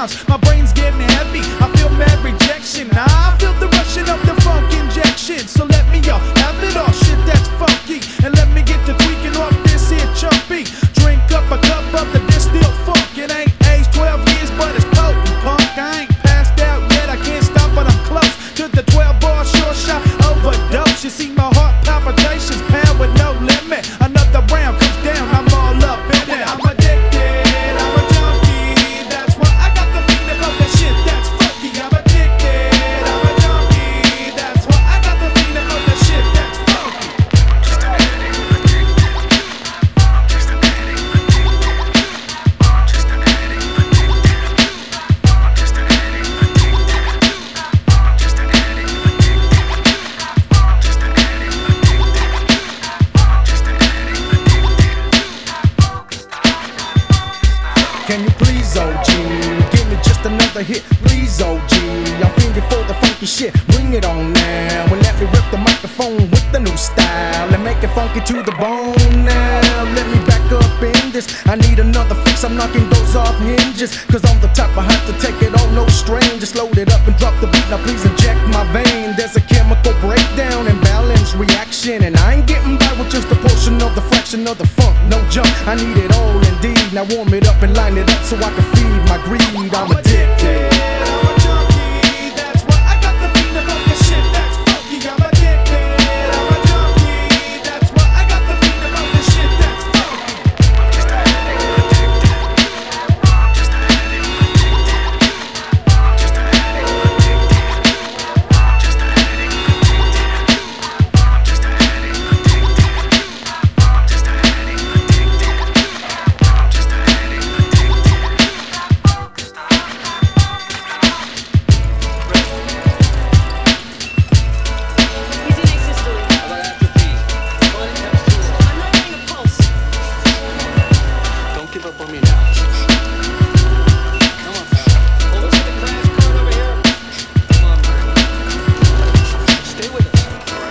rhymes. My brain's getting heavy, I feel mad rejection. Nah, I feel the rushing of the funk injection. So let me have it all, shit that's funky. And let me get to tweaking off this here chumpy. Drink up a cup of the distilled funk. It ain't aged 12 years, but it's potent, punk. I ain't passed out yet, I can't stop, but I'm close to the 12-bar short shot overdose. You see my heart palpitations, pound with no limit. Another round comes down, I'm all up in it. I'm addicted, I'm a junkie. That's why I got the feeling of the shit that's funky. I'm addicted, I'm a junkie. That's why I got the feeling of the shit that's funky. Just an addict, addicted. Just an addict, addicted. Just an addict, addicted. Just an addict, addicted. Just an addict, addicted. Just an addict, addicted. Just an addict, addicted. Can you please, OG, give me just another hit, please, OG. I'm fiending for the funky shit, bring it on now. And let me rip the microphone with the new style and make it funky to the bone now. Let me back up in this, I need another fix, I'm knocking those off hinges. Cause on the top I have to take it on, no strain. Just load it up and drop the beat, now please inject my vein. There's a chemical breakdown and balance reaction, and I ain't getting by with just a portion of the fraction of the funk, no jump, I need it all indeed. Now warm it up and line it up so I can feed my greed. I'm addicted. I'm a junkie. That's why I got the feeling of the shit that's funky. I'm addicted. I'm a junkie. That's why I got the feeling of the shit that's funky. Just an addict, addicted. Just an addict, addicted. Just an addict, addicted. Just an addict, addicted. Just an addict, addicted. Just an addict, addicted. Just an addict, Easy next history. I'm not getting a pulse. Don't give up on me now. Come on, pal. Hold us to the crash cart over here. Come on, man. Stay with us.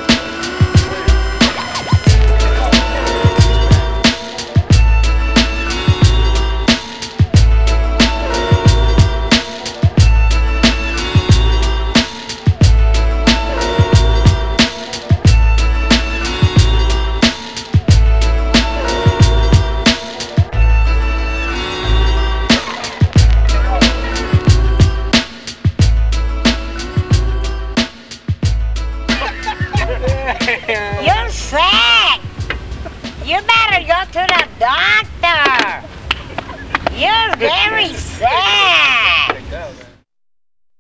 You're sick. You better go to the doctor. You're very sick.